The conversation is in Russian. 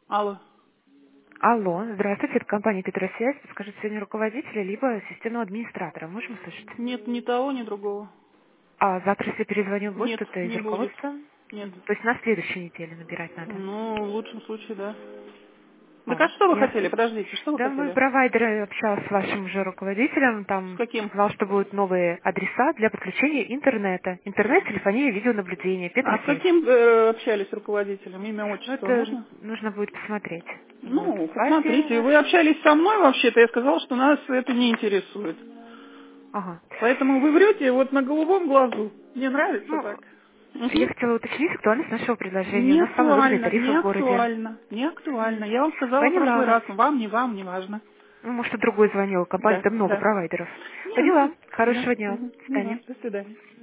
Алло. Алло, здравствуйте, это компания Петросвязь. Скажите, сегодня руководителя, либо системного администратора. Можем услышать? Нет, ни того, ни другого. А завтра, если перезвоню, будет Нет, кто-то из не будет. руководства? Нет. То есть на следующей неделе набирать надо? Ну, в лучшем случае, да. Так А, а что вы хотели? ясно. Подождите, что вы Да, мой хотели? провайдер общался с вашим же руководителем, С там каким? сказал, что будут новые адреса для подключения интернета. Интернет, телефония, видеонаблюдение, А с Петросвязь. каким общались руководителем? Имя, Ну, отчество это можно? нужно будет посмотреть. Вот. Ну, Связи посмотрите. Вы наши. общались со мной вообще-то, я сказала, что нас это не интересует. Ага. Поэтому вы врете вот на голубом глазу. Мне нравится Ну, так. я Мгм. хотела уточнить актуальность нашего предложения. У Не нас самые выгодные актуально, тарифы не в городе. актуально, не актуально. Я вам сказала в Поняла прошлый вас. раз, вам, не важно. Ну, может, и другой звонил. Да, Компания-то много да. провайдеров. Не, Поняла. да, Хорошего дня. угу. До Не свидания. важно. До свидания.